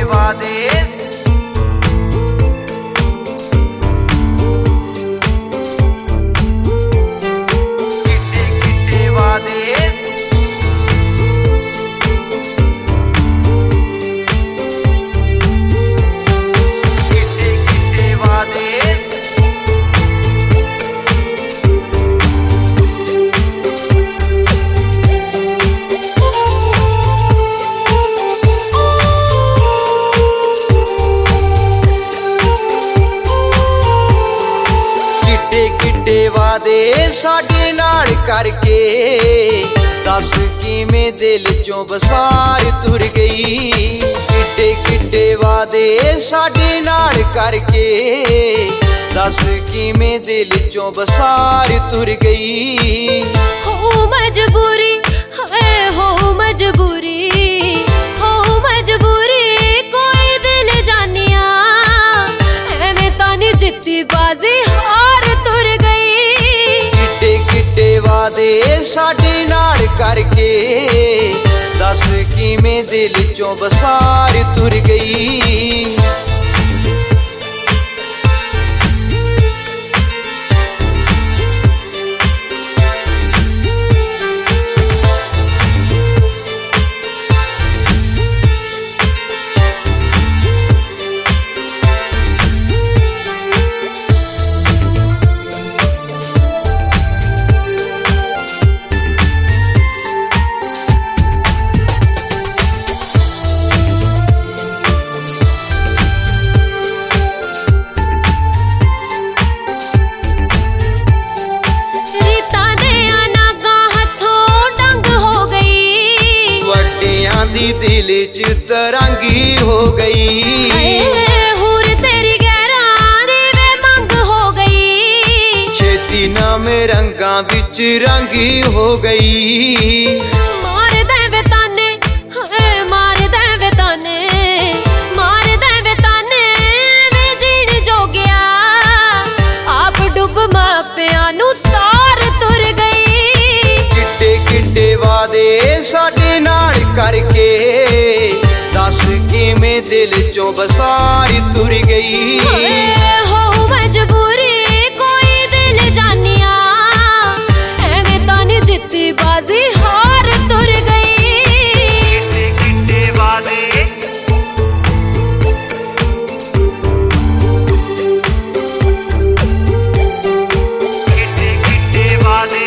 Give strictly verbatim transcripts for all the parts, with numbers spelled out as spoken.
वादे किट्टे किट्टे वादे किट्टे किट्टे वादे किट्टे वादे साडे नाल करके दस किवें दिल चों बसार तुर गई। किट्टे किट्टे वादे साडे नाल करके दस किवें दिल चों बसार तुर गई। हो मजबूरी है हो मजबूरी हो मजबूरी कोई दिल जानिया एवें तानी जित्ती बाजी हार तुर गई। किट्टे किट्टे वादे साडे नाल करके दस किवें दिल चों बसार तुर गई। दिल च तरंगी हो गई हूर तेरी गैरानी वे मंग हो गई। छेती नाम रंगा बिच रंगी हो गई। मार दे वे ताने मार दे वे ताने मार दे वे ताने वे जीण जो गया आप डुब मापिया नू तार तुर गई। किट्टे किट्टे वादे साडे नाल करके दस किवें दिल चों बसार तुर गई। हो मजबूरी कोई दिल जानिया एवें तानी जित्ती बाजी हार तुर गई। किट्टे किट्टे वादे किट्टे किट्टे वादे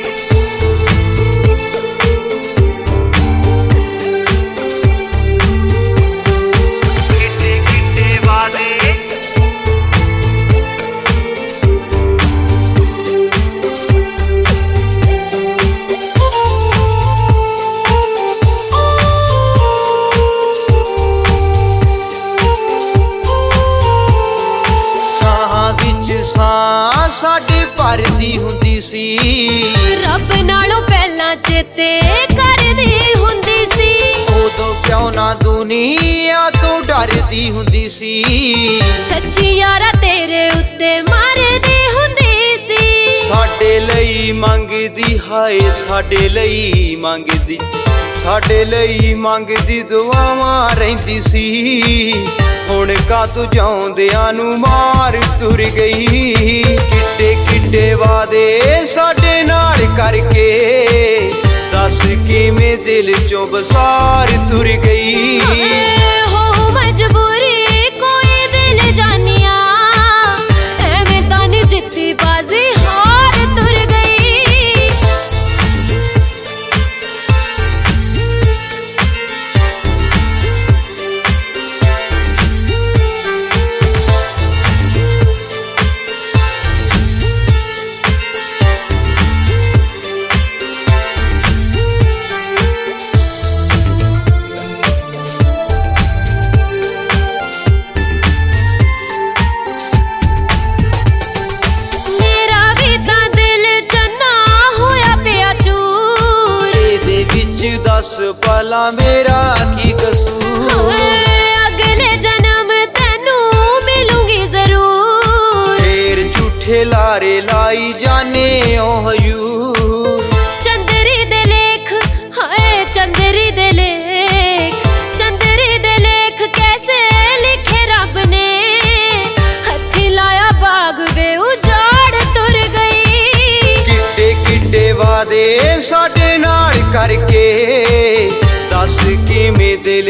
सां साडे भरदी हुंदी सी रब नालों पहला चेते करदी हुंदी सी। उदों क्यों ना दुनिया तो डरदी हुंदी सी। सच्ची यारा तेरे उत्ते मरदी हुंदी सी। साडे लई मंगदी हाय साडे लई मंगदी साडे लई मंगदी दुआवां रहिंदी सी। हुण कातों जाउंदियां नू मार तुर गई। किट्टे किट्टे वादे साडे नाल करके दस किवें दिल चों बसार तुर गई। हो मजबूरी कोई दिल जानिया एवें तानी जित्ती बाजी हार तुर गई।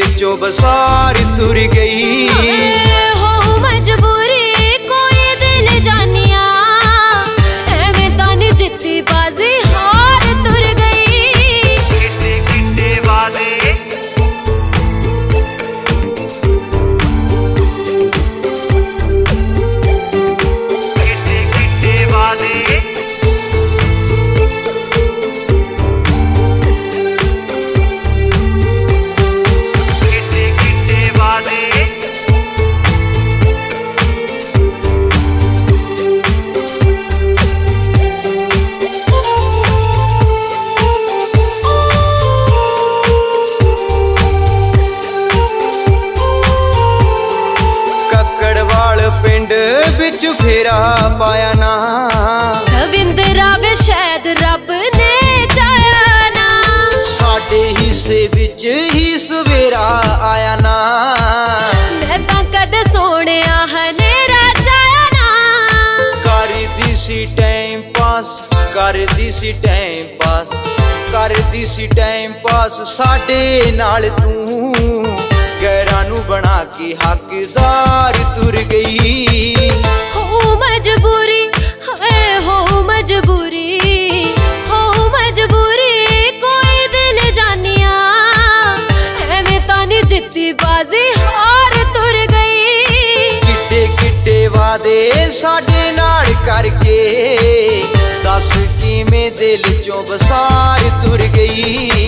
चों बसार तुर गई। हो मजबूरी कोई दिल जानिया, एवें तां नी जित्ती बाजी हार तुर गई। किट्टे किट्टे वादे किट्टे किट्टे वादे पिंड बिच फेरा पाया ना, रविंद्रा वे शायद रब ने चाया ना, साडे हिस्से बिच ही सवेरा आया ना। मैं तां कदे सोहणिया हनेरा चाया ना, करदी सी टाइम पास करदी सी टाइम पास करदी सी टाइम पास साडे नाल तू गैरां नू बना के हकदार तुर गई। हो मजबूरी है हो मजबूरी हो मजबूरी कोई दिल जानिया, एवें तां नी जित्ती बाजी हार तुर गई। किट्टे किट्टे वादे साडे नाल करके दस किवें दिल चों बसार तुर गई।